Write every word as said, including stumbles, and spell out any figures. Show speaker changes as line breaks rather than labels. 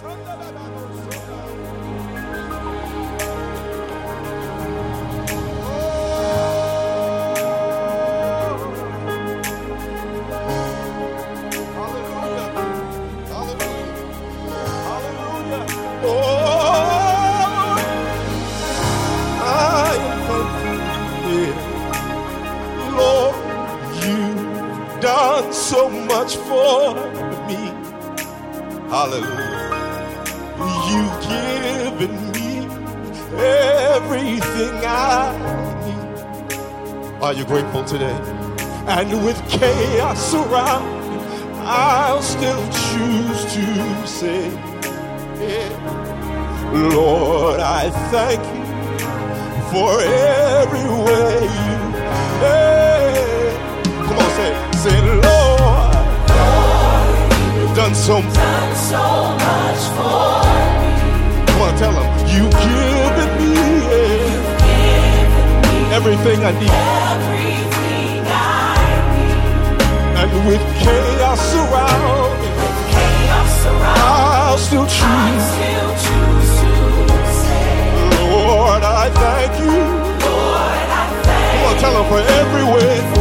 So much for me. Hallelujah. You've given me everything I need. Are you grateful today? And with chaos around, I'll still choose to say, yeah. Lord, I thank you for every way you made. Come on, say it. Say, Lord, Lord, you've done so, done so much for me. Come on, tell them, you've given me, yeah, you've given me everything I need. Everything I need. And with chaos around, with chaos around, I'll still choose, I'll still choose to say, Lord, I thank you. Lord, I thank you. Come on, tell them for every way.